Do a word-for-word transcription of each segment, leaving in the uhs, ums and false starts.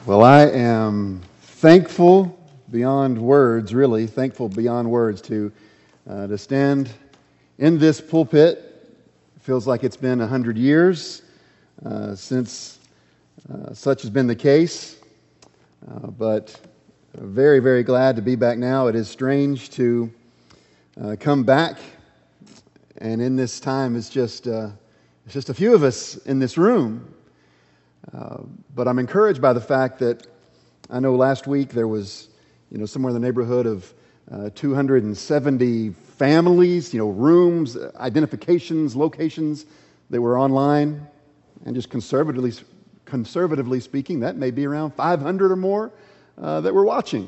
Well, I am thankful beyond words, really, thankful beyond words to, uh, to stand in this pulpit. It feels like it's been a hundred years uh, since uh, such has been the case, uh, but very, very glad to be back now. It is strange to uh, come back, and in this time, it's just, uh, it's just a few of us in this room. Uh, but I'm encouraged by the fact that I know last week there was, you know, somewhere in the neighborhood of uh, two hundred seventy families, you know, rooms, identifications, locations that were online. And just conservatively, conservatively speaking, that may be around five hundred or more uh, that were watching.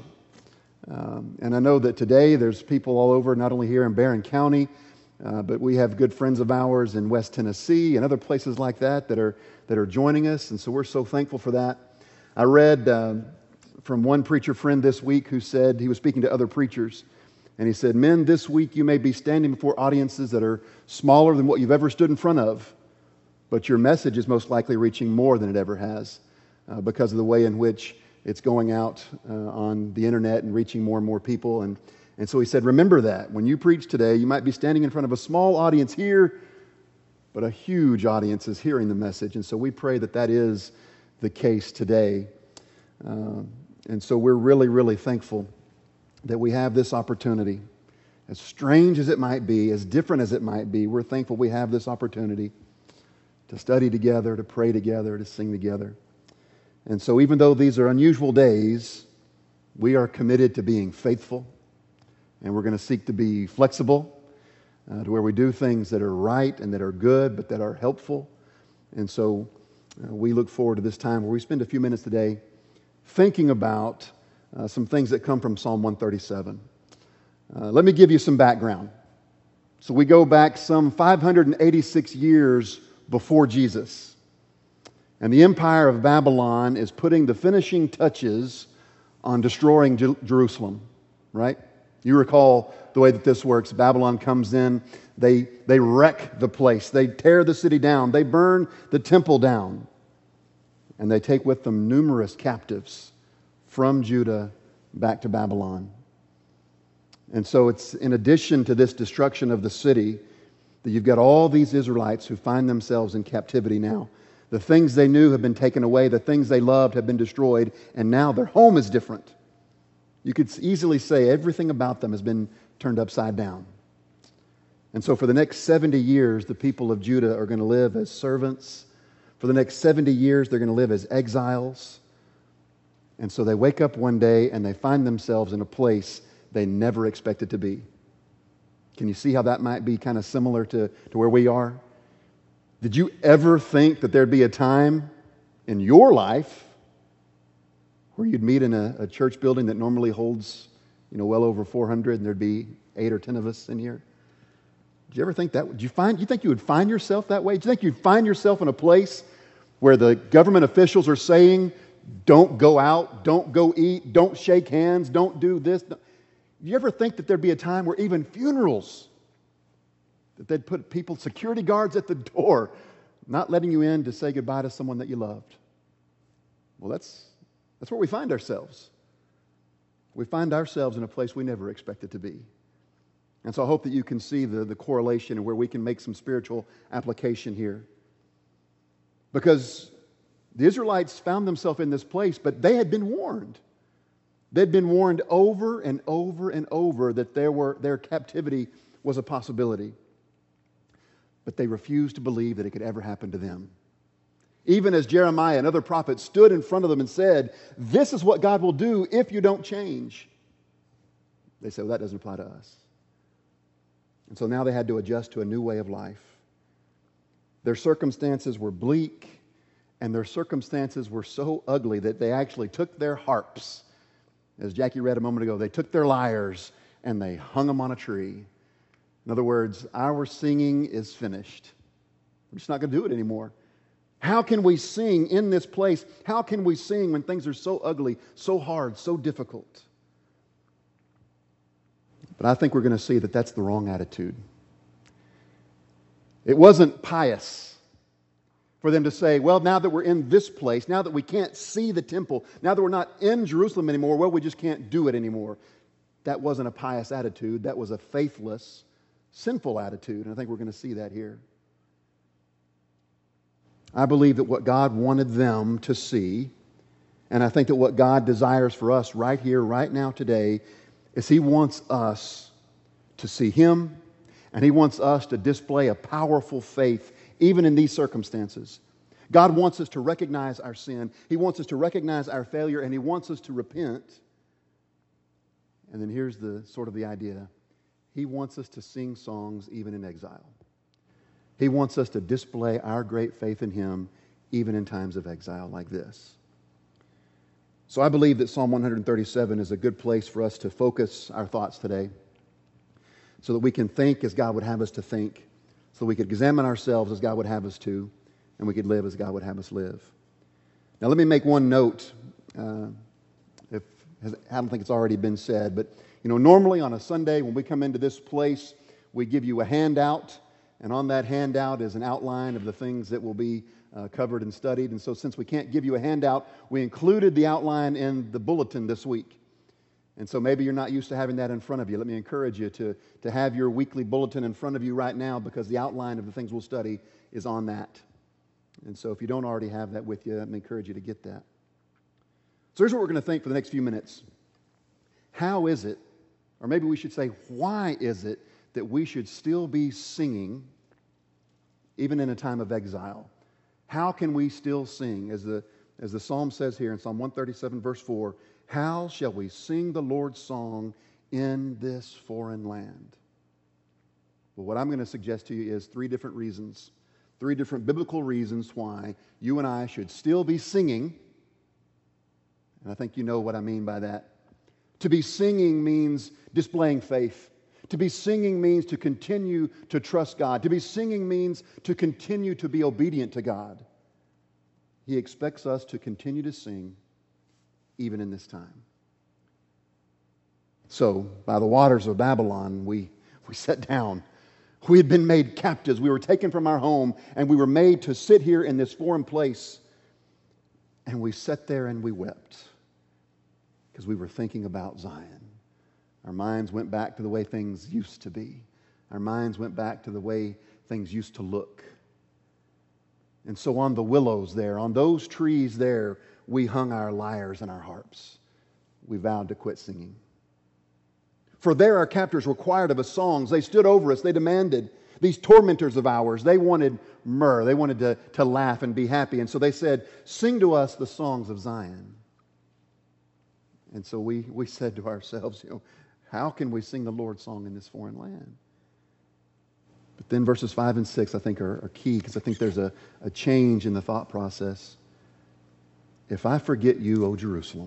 Um, and I know that today there's people all over, not only here in Barron County, uh, but we have good friends of ours in West Tennessee and other places like that that are that are joining us, and so we're so thankful for that. I read uh, from one preacher friend this week who said, he was speaking to other preachers, and he said, "Men, this week you may be standing before audiences that are smaller than what you've ever stood in front of, but your message is most likely reaching more than it ever has uh, because of the way in which it's going out uh, on the internet and reaching more and more people." And, and so he said, remember that. When you preach today, you might be standing in front of a small audience here, but a huge audience is hearing the message. And so we pray that that is the case today. Uh, and so we're really, really thankful that we have this opportunity. As strange as it might be, as different as it might be, we're thankful we have this opportunity to study together, to pray together, to sing together. And so even though these are unusual days, we are committed to being faithful, and we're going to seek to be flexible, Uh, to where we do things that are right and that are good, but that are helpful. And so uh, we look forward to this time where we spend a few minutes today thinking about uh, some things that come from Psalm one thirty-seven. Uh, let me give you some background. So we go back some five hundred eighty-six years before Jesus. And the empire of Babylon is putting the finishing touches on destroying Jer- Jerusalem, right? You recall the way that this works. Babylon comes in, they, they wreck the place, they tear the city down, they burn the temple down, and they take with them numerous captives from Judah back to Babylon. And so it's in addition to this destruction of the city that you've got all these Israelites who find themselves in captivity now. The things they knew have been taken away, the things they loved have been destroyed, and now their home is different. You could easily say everything about them has been turned upside down. And so for the next seventy years, the people of Judah are going to live as servants. For the next seventy years, they're going to live as exiles. And so they wake up one day and they find themselves in a place they never expected to be. Can you see how that might be kind of similar to, to where we are? Did you ever think that there'd be a time in your life where you'd meet in a, a church building that normally holds, you know, well over four hundred, and there'd be eight or ten of us in here? Did you ever think that? Did you find? You think you would find yourself that way? Do you think you'd find yourself in a place where the government officials are saying, "Don't go out, don't go eat, don't shake hands, don't do this"? Do you ever think that there'd be a time where even funerals, that they'd put people, security guards at the door, not letting you in to say goodbye to someone that you loved? Well, that's That's where we find ourselves. We find ourselves in a place we never expected to be. And so I hope that you can see the, the correlation and where we can make some spiritual application here. Because the Israelites found themselves in this place, but they had been warned. They'd been warned over and over and over that there were, their captivity was a possibility. But they refused to believe that it could ever happen to them. Even as Jeremiah and other prophets stood in front of them and said, "This is what God will do if you don't change." They said, "Well, that doesn't apply to us." And so now they had to adjust to a new way of life. Their circumstances were bleak, and their circumstances were so ugly that they actually took their harps. As Jackie read a moment ago, they took their lyres and they hung them on a tree. In other words, our singing is finished. We're just not going to do it anymore. How can we sing in this place? How can we sing when things are so ugly, so hard, so difficult? But I think we're going to see that that's the wrong attitude. It wasn't pious for them to say, well, now that we're in this place, now that we can't see the temple, now that we're not in Jerusalem anymore, well, we just can't do it anymore. That wasn't a pious attitude. That was a faithless, sinful attitude. And I think we're going to see that here. I believe that what God wanted them to see, and I think that what God desires for us right here, right now, today, is He wants us to see Him, and He wants us to display a powerful faith even in these circumstances. God wants us to recognize our sin. He wants us to recognize our failure, and He wants us to repent. And then here's the sort of the idea. He wants us to sing songs even in exile. He wants us to display our great faith in Him even in times of exile like this. So I believe that Psalm one thirty-seven is a good place for us to focus our thoughts today so that we can think as God would have us to think, so we could examine ourselves as God would have us to, and we could live as God would have us live. Now let me make one note. Uh, if I don't think it's already been said, but you know, normally on a Sunday when we come into this place, we give you a handout, and on that handout is an outline of the things that will be uh, covered and studied. And so since we can't give you a handout, we included the outline in the bulletin this week. And so maybe you're not used to having that in front of you. Let me encourage you to, to have your weekly bulletin in front of you right now, because the outline of the things we'll study is on that. And so if you don't already have that with you, let me encourage you to get that. So here's what we're going to think for the next few minutes. How is it, or maybe we should say, why is it that we should still be singing even in a time of exile? How can we still sing? As the, as the psalm says here in Psalm one thirty-seven verse four, how shall we sing the Lord's song in this foreign land? Well, what I'm going to suggest to you is three different reasons, three different biblical reasons why you and I should still be singing. And I think you know what I mean by that. To be singing means displaying faith. To be singing means to continue to trust God. To be singing means to continue to be obedient to God. He expects us to continue to sing even in this time. So, by the waters of Babylon, we, we sat down. We had been made captives. We were taken from our home, and we were made to sit here in this foreign place. And we sat there and we wept because we were thinking about Zion. Our minds went back to the way things used to be. Our minds went back to the way things used to look. And so on the willows there, on those trees there, we hung our lyres and our harps. We vowed to quit singing. For there our captors required of us songs. They stood over us. They demanded. These tormentors of ours, they wanted myrrh. They wanted to, to laugh and be happy. And so they said, sing to us the songs of Zion. And so we, we said to ourselves, you know, how can we sing the Lord's song in this foreign land? But then verses five and six, I think, are, are key, because I think there's a, a change in the thought process. If I forget you, O Jerusalem,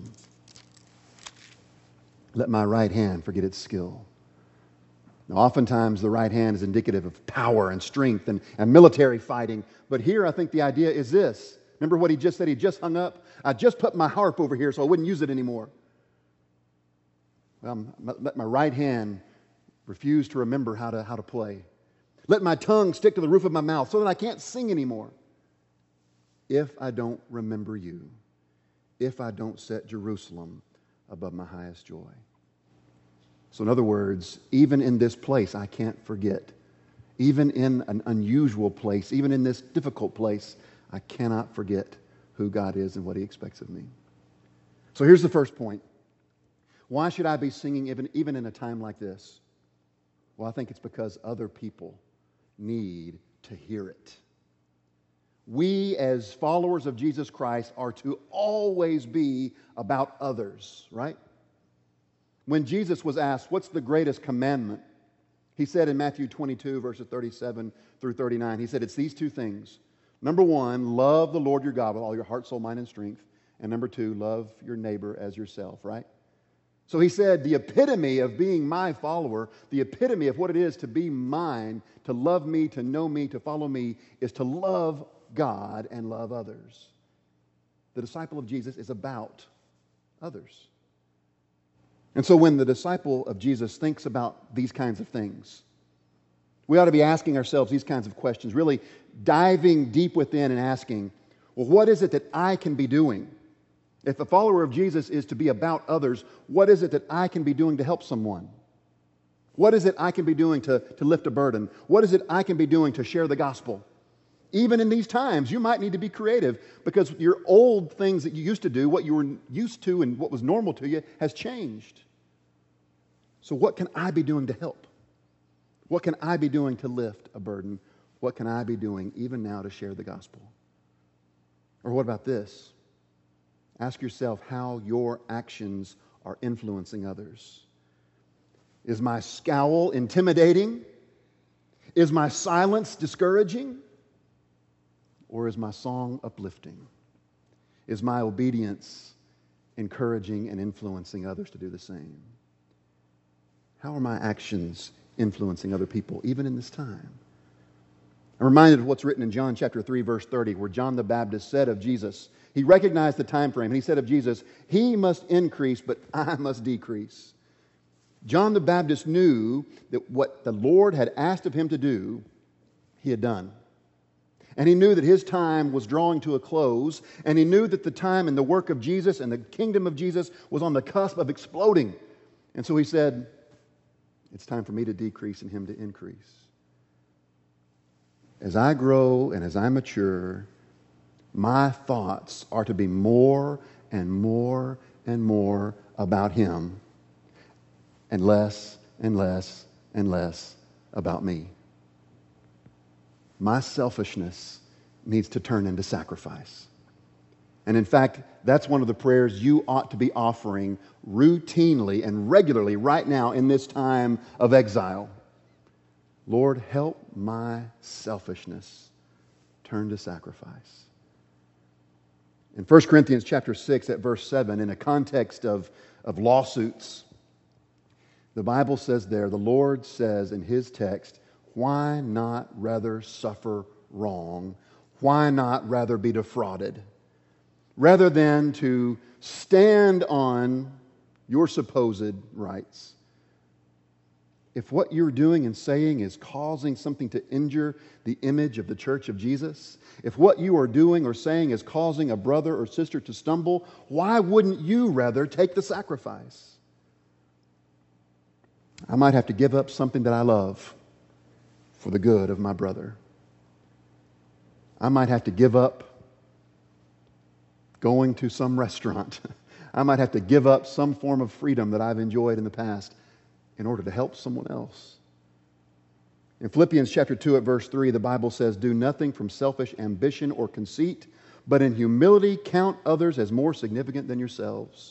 let my right hand forget its skill. Now, oftentimes the right hand is indicative of power and strength and, and military fighting. But here I think the idea is this. Remember what he just said? He just hung up. I just put my harp over here so I wouldn't use it anymore. Well, let my right hand refuse to remember how to, how to play. Let my tongue stick to the roof of my mouth so that I can't sing anymore. If I don't remember you, if I don't set Jerusalem above my highest joy. So in other words, even in this place, I can't forget. Even in an unusual place, even in this difficult place, I cannot forget who God is and what He expects of me. So here's the first point. Why should I be singing even, even in a time like this? Well, I think it's because other people need to hear it. We, as followers of Jesus Christ, are to always be about others, right? When Jesus was asked, what's the greatest commandment? He said in Matthew twenty-two, verses thirty-seven through thirty-nine, He said, it's these two things. Number one, love the Lord your God with all your heart, soul, mind, and strength. And number two, love your neighbor as yourself, right? So He said, the epitome of being my follower, the epitome of what it is to be mine, to love me, to know me, to follow me, is to love God and love others. The disciple of Jesus is about others. And so when the disciple of Jesus thinks about these kinds of things, We ought to be asking ourselves these kinds of questions, really diving deep within and asking, well, what is it that I can be doing? If a follower of Jesus is to be about others, what is it that I can be doing to help someone? What is it I can be doing to, to lift a burden? What is it I can be doing to share the gospel? Even in these times, you might need to be creative because your old things that you used to do, what you were used to and what was normal to you, has changed. So what can I be doing to help? What can I be doing to lift a burden? What can I be doing even now to share the gospel? Or what about this? Ask yourself how your actions are influencing others. Is my scowl intimidating? Is my silence discouraging? Or is my song uplifting? Is my obedience encouraging and influencing others to do the same? How are my actions influencing other people, even in this time? I'm reminded of what's written in John chapter three, verse thirty, where John the Baptist said of Jesus, he recognized the time frame, and he said of Jesus, "He must increase, but I must decrease." John the Baptist knew that what the Lord had asked of him to do, he had done. And he knew that his time was drawing to a close, and he knew that the time and the work of Jesus and the kingdom of Jesus was on the cusp of exploding. And so he said, it's time for me to decrease and him to increase. As I grow and as I mature, my thoughts are to be more and more and more about him and less and less and less about me. My selfishness needs to turn into sacrifice. And in fact, that's one of the prayers you ought to be offering routinely and regularly right now in this time of exile. Lord, help my selfishness turn to sacrifice. In First Corinthians chapter six at verse seven, in a context of, of lawsuits, the Bible says there, the Lord says in his text, why not rather suffer wrong? Why not rather be defrauded? Rather than to stand on your supposed rights. If what you're doing and saying is causing something to injure the image of the church of Jesus, if what you are doing or saying is causing a brother or sister to stumble, why wouldn't you rather take the sacrifice? I might have to give up something that I love for the good of my brother. I might have to give up going to some restaurant. I might have to give up some form of freedom that I've enjoyed in the past in order to help someone else. In Philippians chapter two at verse three, the Bible says, do nothing from selfish ambition or conceit, but in humility count others as more significant than yourselves.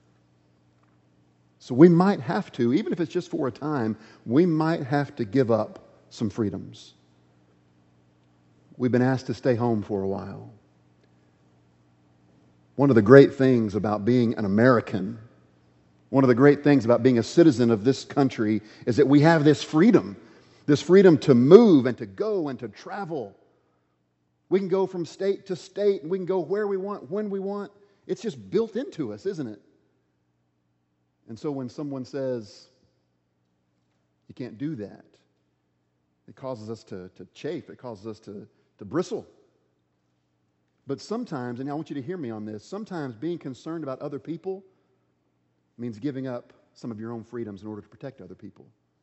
So we might have to, even if it's just for a time, we might have to give up some freedoms. We've been asked to stay home for a while. One of the great things about being an American, one of the great things about being a citizen of this country is that we have this freedom, this freedom to move and to go and to travel. We can go from state to state and we can go where we want, when we want. It's just built into us, isn't it? And so when someone says, you can't do that, it causes us to, to chafe. It causes us to, to bristle. But sometimes, and I want you to hear me on this, sometimes being concerned about other people means giving up some of your own freedoms in order to protect other people.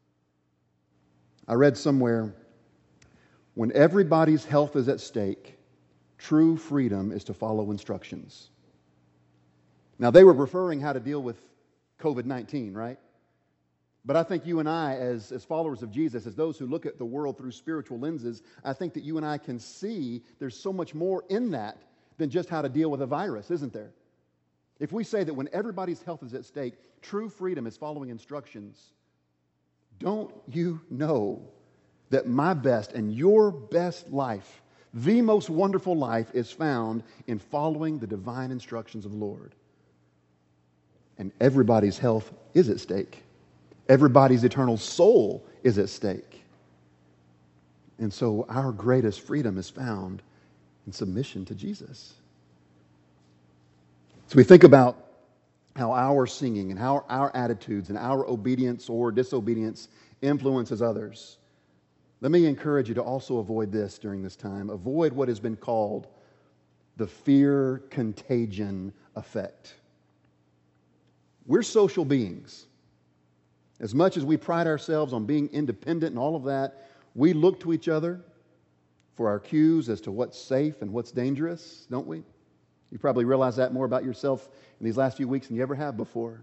I read somewhere, when everybody's health is at stake, true freedom is to follow instructions. Now, they were referring how to deal with covid nineteen, right? But I think you and I, as, as followers of Jesus, as those who look at the world through spiritual lenses, I think that you and I can see there's so much more in that than just how to deal with a virus, isn't there? If we say that when everybody's health is at stake, true freedom is following instructions, don't you know that my best and your best life, the most wonderful life, is found in following the divine instructions of the Lord? And everybody's health is at stake. Everybody's eternal soul is at stake. And so our greatest freedom is found in submission to Jesus. So we think about how our singing and how our attitudes and our obedience or disobedience influences others. Let me encourage you to also avoid this during this time. Avoid what has been called the fear contagion effect. We're social beings. As much as we pride ourselves on being independent and all of that, we look to each other for our cues as to what's safe and what's dangerous, don't we? You probably realize that more about yourself in these last few weeks than you ever have before.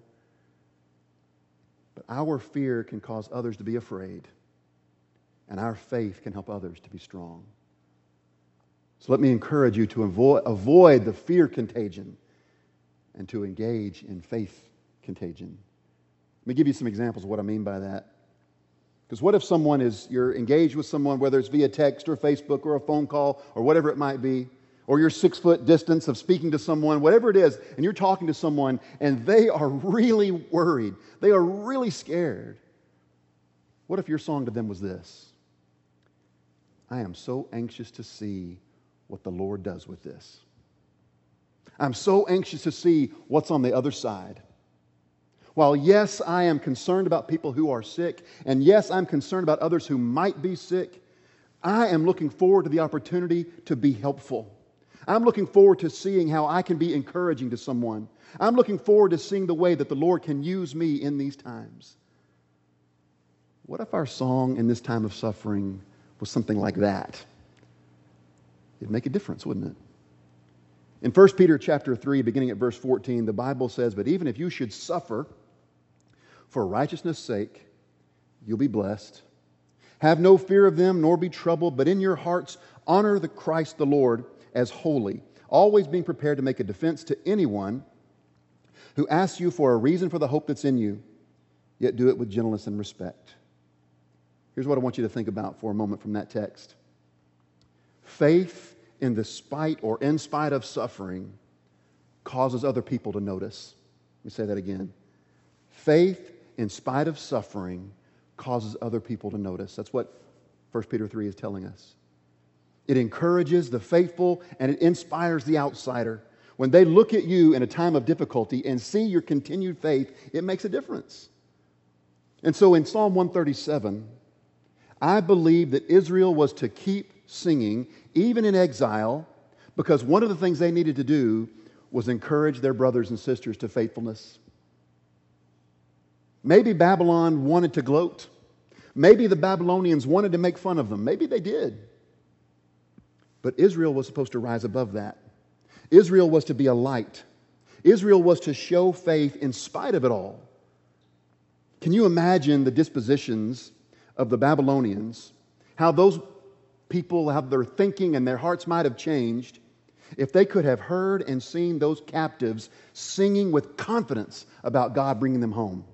But our fear can cause others to be afraid, and our faith can help others to be strong. So let me encourage you to avoid, avoid the fear contagion and to engage in faith contagion. Let me give you some examples of what I mean by that. Because what if someone is, you're engaged with someone, whether it's via text or Facebook or a phone call or whatever it might be, or your six-foot distance of speaking to someone, whatever it is, and you're talking to someone and they are really worried. They are really scared. What if your song to them was this? I am so anxious to see what the Lord does with this. I'm so anxious to see what's on the other side. While yes, I am concerned about people who are sick, and yes, I'm concerned about others who might be sick, I am looking forward to the opportunity to be helpful. I'm looking forward to seeing how I can be encouraging to someone. I'm looking forward to seeing the way that the Lord can use me in these times. What if our song in this time of suffering was something like that? It'd make a difference, wouldn't it? In First Peter chapter three, beginning at verse fourteen, the Bible says, "But even if you should suffer for righteousness' sake, you'll be blessed. Have no fear of them, nor be troubled, but in your hearts honor the Christ the Lord as holy, always being prepared to make a defense to anyone who asks you for a reason for the hope that's in you, yet do it with gentleness and respect." Here's what I want you to think about for a moment from that text. Faith in the spite or in spite of suffering causes other people to notice. Let me say that again. Faith in spite of suffering causes other people to notice. That's what First Peter three is telling us. It encourages the faithful and it inspires the outsider. When they look at you in a time of difficulty and see your continued faith, it makes a difference. And so in Psalm one thirty-seven, I believe that Israel was to keep singing even in exile because one of the things they needed to do was encourage their brothers and sisters to faithfulness. Maybe Babylon wanted to gloat. Maybe the Babylonians wanted to make fun of them. Maybe they did. But Israel was supposed to rise above that. Israel was to be a light. Israel was to show faith in spite of it all. Can you imagine the dispositions of the Babylonians, how those people, how their thinking and their hearts might have changed if they could have heard and seen those captives singing with confidence about God bringing them home?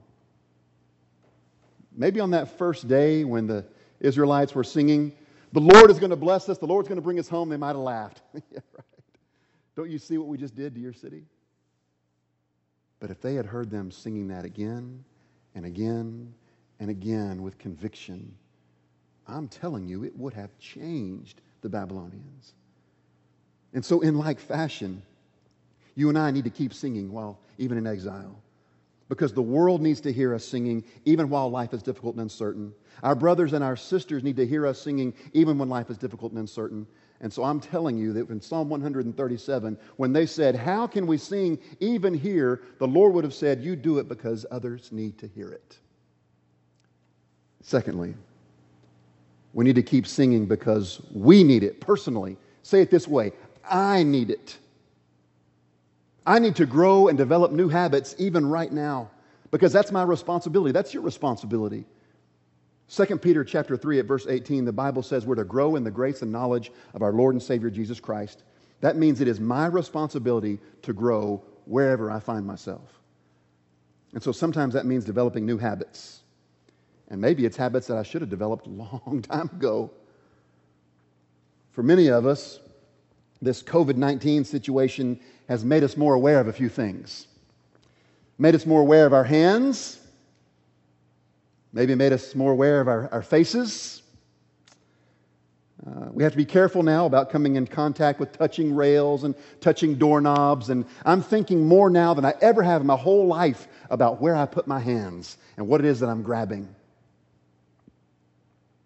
Maybe on that first day when the Israelites were singing, "The Lord is going to bless us, the Lord's going to bring us home," they might have laughed. Yeah, right. Don't you see what we just did to your city? But if they had heard them singing that again and again and again with conviction, I'm telling you, it would have changed the Babylonians. And so in like fashion, you and I need to keep singing while even in exile. Because the world needs to hear us singing even while life is difficult and uncertain. Our brothers and our sisters need to hear us singing even when life is difficult and uncertain. And so I'm telling you that in Psalm one thirty-seven, when they said, "How can we sing even here?" the Lord would have said, "You do it because others need to hear it." Secondly, we need to keep singing because we need it personally. Say it this way: I need it. I need to grow and develop new habits even right now because that's my responsibility. That's your responsibility. Second Peter chapter three at verse eighteen, the Bible says we're to grow in the grace and knowledge of our Lord and Savior Jesus Christ. That means it is my responsibility to grow wherever I find myself. And so sometimes that means developing new habits. And maybe it's habits that I should have developed a long time ago. For many of us, this covid nineteen situation has made us more aware of a few things. Made us more aware of our hands. Maybe made us more aware of our, our faces. Uh, we have to be careful now about coming in contact with touching rails and touching doorknobs. And I'm thinking more now than I ever have in my whole life about where I put my hands and what it is that I'm grabbing.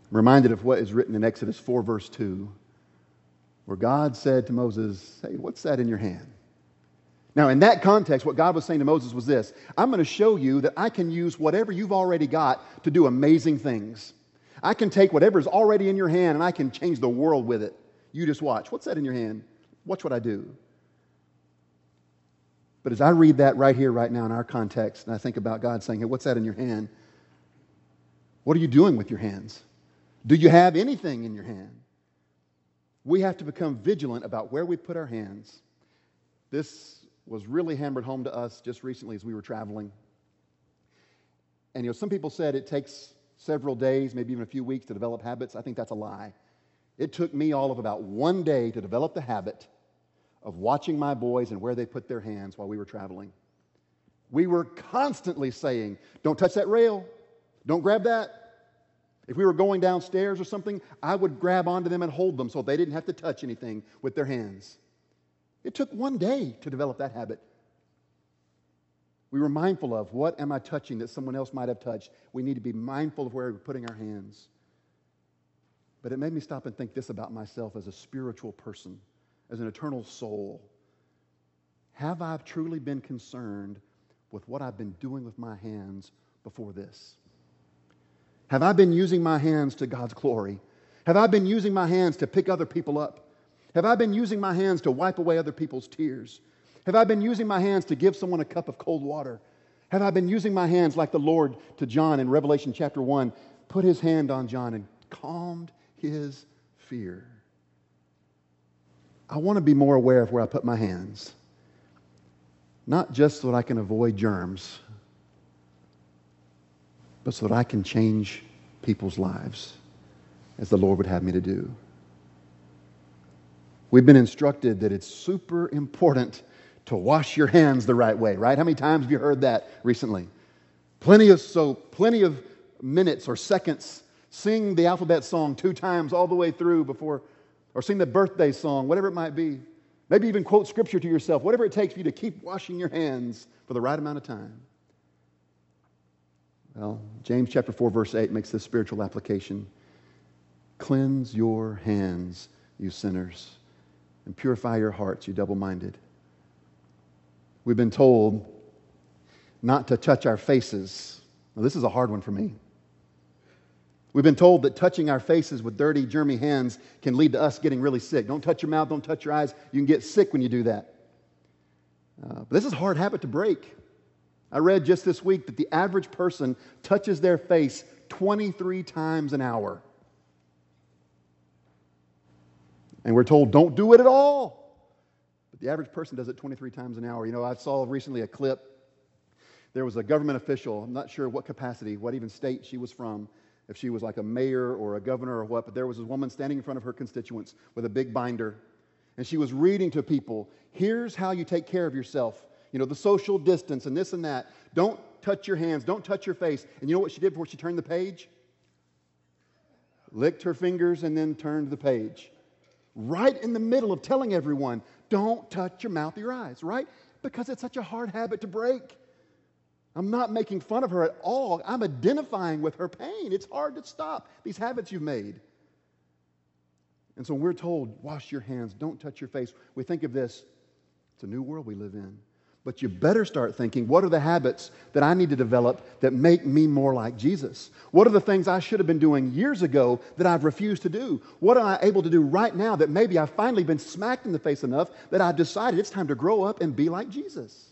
I'm reminded of what is written in Exodus four, verse two, where God said to Moses, hey, what's that in your hand? Now, in that context, what God was saying to Moses was this: I'm going to show you that I can use whatever you've already got to do amazing things. I can take whatever is already in your hand and I can change the world with it. You just watch. What's that in your hand? Watch what I do. But as I read that right here, right now in our context, and I think about God saying, hey, what's that in your hand? What are you doing with your hands? Do you have anything in your hand? We have to become vigilant about where we put our hands. This was really hammered home to us just recently as we were traveling. And you know, some people said it takes several days, maybe even a few weeks to develop habits. I think that's a lie. It took me all of about one day to develop the habit of watching my boys and where they put their hands while we were traveling. We were constantly saying, don't touch that rail. Don't grab that. If we were going downstairs or something, I would grab onto them and hold them so they didn't have to touch anything with their hands. It took one day to develop that habit. We were mindful of, what am I touching that someone else might have touched? We need to be mindful of where we're putting our hands. But it made me stop and think this about myself as a spiritual person, as an eternal soul. Have I truly been concerned with what I've been doing with my hands before this? Have I been using my hands to God's glory? Have I been using my hands to pick other people up? Have I been using my hands to wipe away other people's tears? Have I been using my hands to give someone a cup of cold water? Have I been using my hands like the Lord to John in Revelation chapter one, put his hand on John and calmed his fear? I want to be more aware of where I put my hands, not just so that I can avoid germs, but so that I can change people's lives as the Lord would have me to do. We've been instructed that it's super important to wash your hands the right way, right? How many times have you heard that recently? Plenty of soap, plenty of minutes or seconds. Sing the alphabet song two times all the way through before, or sing the birthday song, whatever it might be. Maybe even quote scripture to yourself, whatever it takes for you to keep washing your hands for the right amount of time. Well, James chapter four, verse eight makes this spiritual application. Cleanse your hands, you sinners, and purify your hearts, you double-minded. We've been told not to touch our faces. Now, this is a hard one for me. We've been told that touching our faces with dirty, germy hands can lead to us getting really sick. Don't touch your mouth, don't touch your eyes. You can get sick when you do that. Uh, but this is a hard habit to break. I read just this week that the average person touches their face twenty-three times an hour. And we're told, don't do it at all. But the average person does it twenty-three times an hour. You know, I saw recently a clip. There was a government official, I'm not sure what capacity, what even state she was from, if she was like a mayor or a governor or what, but there was a woman standing in front of her constituents with a big binder. And she was reading to people, here's how you take care of yourself. You know, the social distance and this and that. Don't touch your hands. Don't touch your face. And you know what she did before she turned the page? Licked her fingers and then turned the page. Right in the middle of telling everyone, don't touch your mouth or your eyes, right? Because it's such a hard habit to break. I'm not making fun of her at all. I'm identifying with her pain. It's hard to stop these habits you've made. And so we're told, wash your hands, don't touch your face. We think of this, it's a new world we live in. But you better start thinking, what are the habits that I need to develop that make me more like Jesus? What are the things I should have been doing years ago that I've refused to do? What am I able to do right now that maybe I've finally been smacked in the face enough that I've decided it's time to grow up and be like Jesus?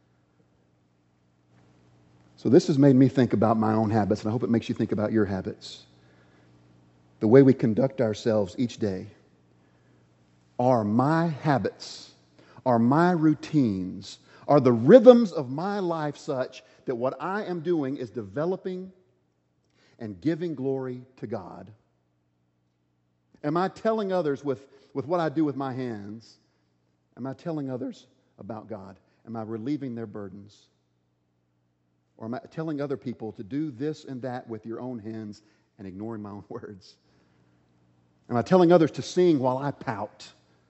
So this has made me think about my own habits, and I hope it makes you think about your habits. The way we conduct ourselves each day. Are my habits, are my routines, are the rhythms of my life such that what I am doing is developing and giving glory to God? Am I telling others with, with what I do with my hands, am I telling others about God? Am I relieving their burdens? Or am I telling other people to do this and that with your own hands and ignoring my own words? Am I telling others to sing while I pout?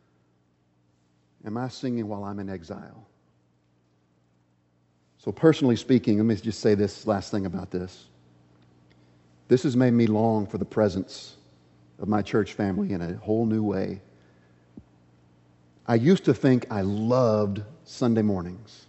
Am I singing while I'm in exile? So personally speaking, let me just say this last thing about this. This has made me long for the presence of my church family in a whole new way. I used to think I loved Sunday mornings.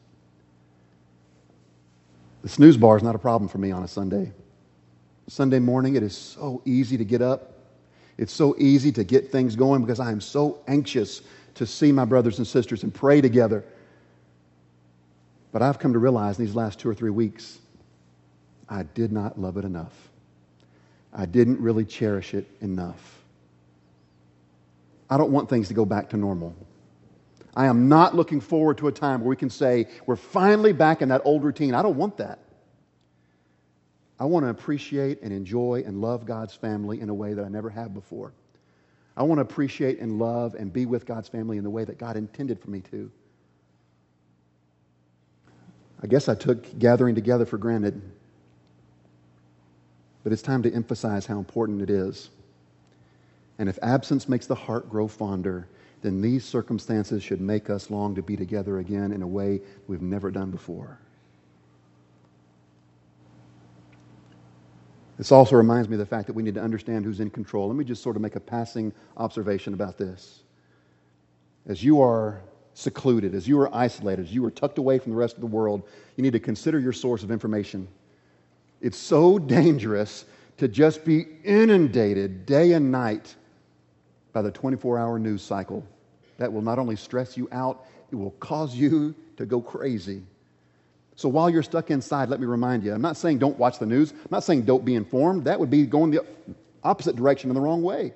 The snooze bar is not a problem for me on a Sunday. Sunday morning, it is so easy to get up. It's so easy to get things going because I am so anxious to see my brothers and sisters and pray together. But I've come to realize in these last two or three weeks, I did not love it enough. I didn't really cherish it enough. I don't want things to go back to normal. I am not looking forward to a time where we can say, we're finally back in that old routine. I don't want that. I want to appreciate and enjoy and love God's family in a way that I never have before. I want to appreciate and love and be with God's family in the way that God intended for me to. I guess I took gathering together for granted. But it's time to emphasize how important it is. And if absence makes the heart grow fonder, then these circumstances should make us long to be together again in a way we've never done before. This also reminds me of the fact that we need to understand who's in control. Let me just sort of make a passing observation about this. As you are secluded, as you are isolated, as you are tucked away from the rest of the world, you need to consider your source of information. It's so dangerous to just be inundated day and night by the twenty-four hour news cycle. That will not only stress you out, it will cause you to go crazy. So while you're stuck inside, let me remind you, I'm not saying don't watch the news. I'm not saying don't be informed. That would be going the opposite direction in the wrong way.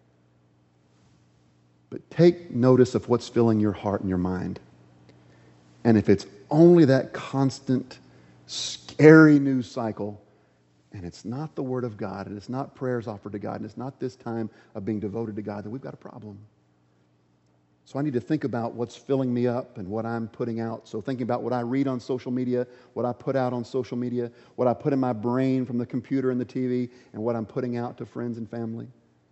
But take notice of what's filling your heart and your mind. And if it's only that constant, scary news cycle, and it's not the Word of God, and it's not prayers offered to God, and it's not this time of being devoted to God, then we've got a problem. So I need to think about what's filling me up and what I'm putting out. So thinking about what I read on social media, what I put out on social media, what I put in my brain from the computer and the T V, and what I'm putting out to friends and family.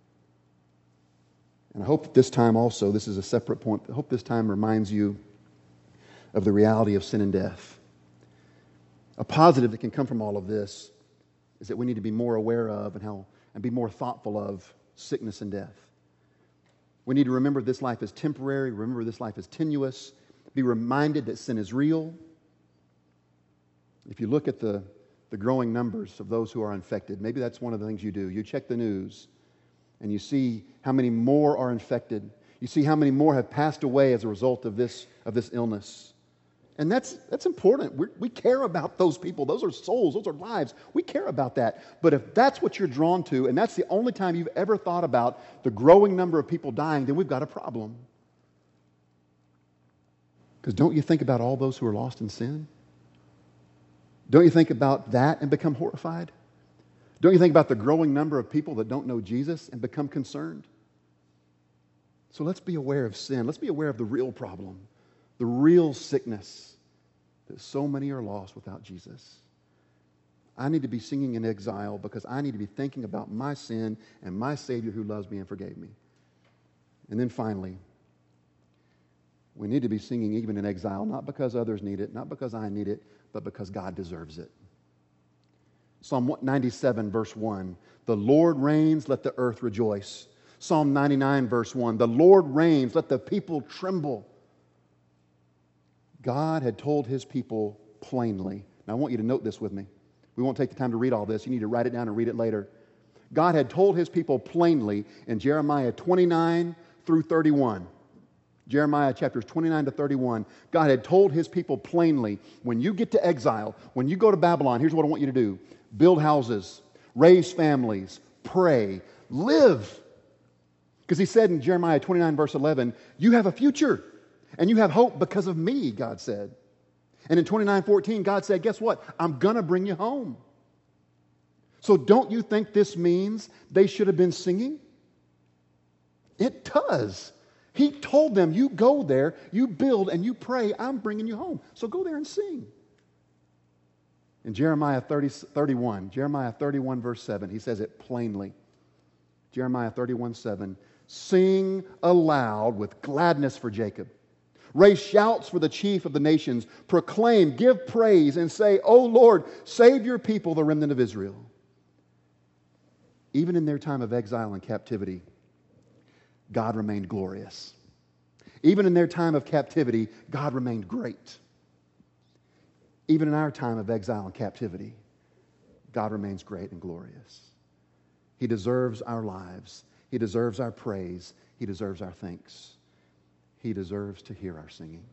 And I hope this time also, this is a separate point, I hope this time reminds you of the reality of sin and death. A positive that can come from all of this is that we need to be more aware of and how and be more thoughtful of sickness and death. We need to remember this life is temporary, remember this life is tenuous, be reminded that sin is real. If you look at the, the growing numbers of those who are infected, maybe that's one of the things you do. You check the news and you see how many more are infected. You see how many more have passed away as a result of this, of this illness. And that's that's important. We're, we care about those people. Those are souls. Those are lives. We care about that. But if that's what you're drawn to, and that's the only time you've ever thought about the growing number of people dying, then we've got a problem. Because don't you think about all those who are lost in sin? Don't you think about that and become horrified? Don't you think about the growing number of people that don't know Jesus and become concerned? So let's be aware of sin. Let's be aware of the real problem. The real sickness that so many are lost without Jesus. I need to be singing in exile because I need to be thinking about my sin and my Savior who loves me and forgave me. And then finally, we need to be singing even in exile, not because others need it, not because I need it, but because God deserves it. Psalm ninety-seven, verse one, the Lord reigns, let the earth rejoice. Psalm ninety-nine, verse one, the Lord reigns, let the people tremble. God had told His people plainly. Now I want you to note this with me. We won't take the time to read all this. You need to write it down and read it later. God had told His people plainly in Jeremiah twenty-nine through thirty-one. Jeremiah chapters twenty-nine to thirty-one. God had told His people plainly, when you get to exile, when you go to Babylon, here's what I want you to do. Build houses, raise families, pray, live. Because He said in Jeremiah twenty-nine verse eleven, you have a future. And you have hope because of me, God said. And in twenty-nine fourteen, God said, guess what? I'm going to bring you home. So don't you think this means they should have been singing? It does. He told them, you go there, you build, and you pray, I'm bringing you home. So go there and sing. In Jeremiah thirty, thirty-one, Jeremiah thirty-one verse seven, he says it plainly. Jeremiah thirty-one seven, sing aloud with gladness for Jacob. Raise shouts for the chief of the nations. Proclaim, give praise, and say, O Lord, save your people, the remnant of Israel. even in their time of exile and captivity, God remained glorious. Even in their time of captivity, God remained great. Even in our time of exile and captivity, God remains great and glorious. He deserves our lives. He deserves our praise. He deserves our thanks. He deserves to hear our singing.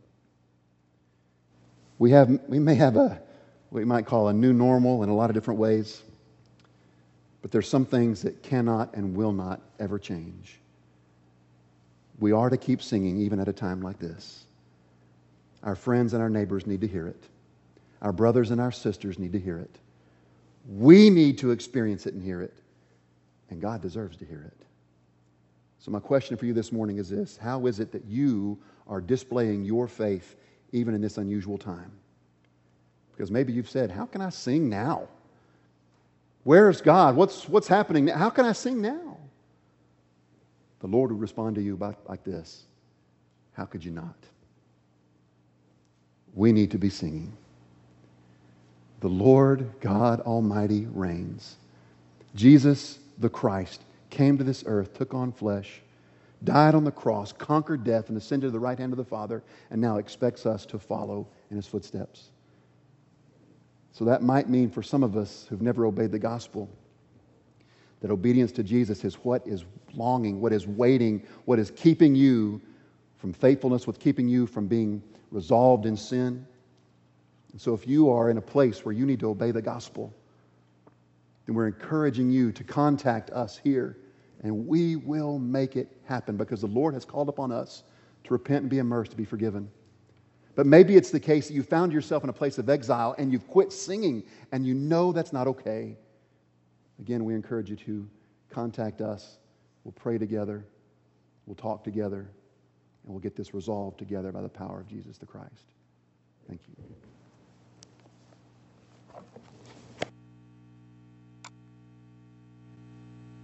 We have, we may have a, what we might call a new normal in a lot of different ways, but there's some things that cannot and will not ever change. We are to keep singing even at a time like this. Our friends and our neighbors need to hear it. Our brothers and our sisters need to hear it. We need to experience it and hear it. And God deserves to hear it. So my question for you this morning is this: how is it that you are displaying your faith even in this unusual time? Because maybe you've said, how can I sing now? Where's God? What's, what's happening now? How can I sing now? The Lord would respond to you about, like this: how could you not? We need to be singing. The Lord God Almighty reigns. Jesus, the Christ, came to this earth, took on flesh, died on the cross, conquered death, and ascended to the right hand of the Father, and now expects us to follow in His footsteps. So that might mean for some of us who've never obeyed the gospel, that obedience to Jesus is what is longing, what is waiting, what is keeping you from faithfulness, what's keeping you from being resolved in sin. And so if you are in a place where you need to obey the gospel, then we're encouraging you to contact us here, and we will make it happen, because the Lord has called upon us to repent and be immersed, to be forgiven. But maybe it's the case that you found yourself in a place of exile and you've quit singing and you know that's not okay. Again, we encourage you to contact us. We'll pray together. We'll talk together. And we'll get this resolved together by the power of Jesus the Christ. Thank you.